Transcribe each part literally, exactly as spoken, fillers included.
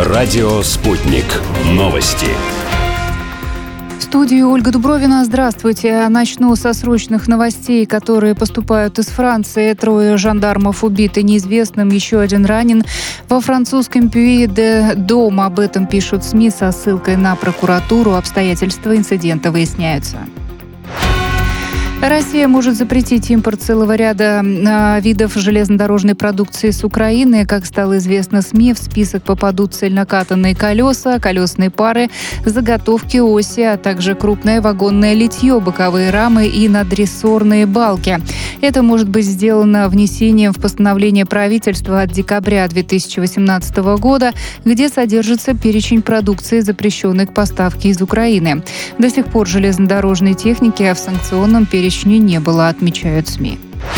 Радио «Спутник». Новости. В студии Ольга Дубровина. Здравствуйте. Начну со срочных новостей, которые поступают из Франции. Трое жандармов убиты неизвестным, еще один ранен. Во французском Пюи-де-Дом об этом пишут СМИ со ссылкой на прокуратуру. Обстоятельства инцидента выясняются. Россия может запретить импорт целого ряда э, видов железнодорожной продукции с Украины. Как стало известно СМИ, в список попадут цельнокатанные колеса, колесные пары, заготовки оси, а также крупное вагонное литье, боковые рамы и надрессорные балки. Это может быть сделано внесением в постановление правительства от декабря две тысячи восемнадцатого года, где содержится перечень продукции, запрещенной к поставке из Украины. До сих пор железнодорожной техники в санкционном перечне не было, отмечают СМИ.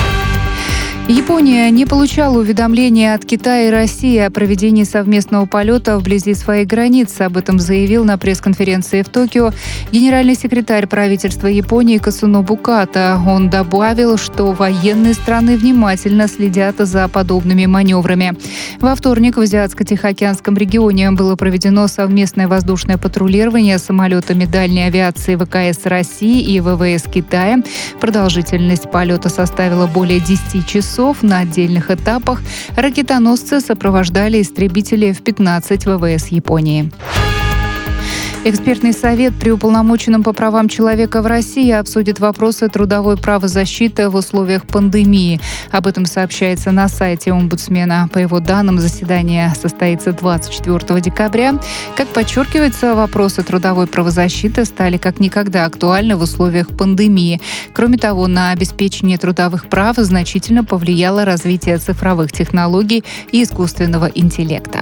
Япония не получала уведомления от Китая и России о проведении совместного полета вблизи своей границы. Об этом заявил на пресс-конференции в Токио генеральный секретарь правительства Японии Касунобу Ката. Он добавил, что военные страны внимательно следят за подобными маневрами. Во вторник в Азиатско-Тихоокеанском регионе было проведено совместное воздушное патрулирование самолетами дальней авиации ВКС России и ВВС Китая. Продолжительность полета составила более десяти часов. На отдельных этапах ракетоносцы сопровождали истребители в пятнадцать ВВС Японии. Экспертный совет при уполномоченном по правам человека в России обсудит вопросы трудовой правозащиты в условиях пандемии. Об этом сообщается на сайте омбудсмена. По его данным, заседание состоится двадцать четвёртого декабря. Как подчеркивается, вопросы трудовой правозащиты стали как никогда актуальны в условиях пандемии. Кроме того, на обеспечение трудовых прав значительно повлияло развитие цифровых технологий и искусственного интеллекта.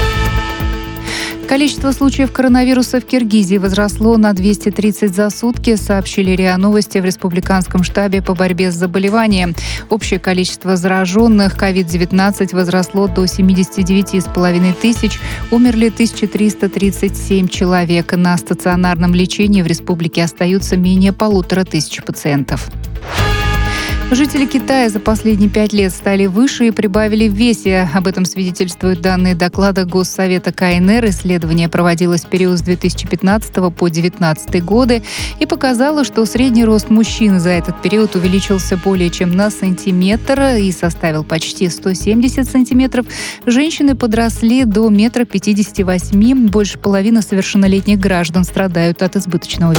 Количество случаев коронавируса в Киргизии возросло на двести тридцать за сутки, сообщили РИА Новости в Республиканском штабе по борьбе с заболеванием. Общее количество зараженных ковид девятнадцать возросло до семидесяти девяти с половиной тысяч. Умерли тысяча триста тридцать семь человек. На стационарном лечении в республике остаются менее полутора тысяч пациентов. Жители Китая за последние пять лет стали выше и прибавили в весе. Об этом свидетельствуют данные доклада Госсовета КНР. Исследование проводилось в период с две тысячи пятнадцатого по две тысячи девятнадцатый годы и показало, что средний рост мужчин за этот период увеличился более чем на сантиметр и составил почти сто семьдесят сантиметров. Женщины подросли до метра пятидесяти восьми. Больше половины совершеннолетних граждан страдают от избыточного веса.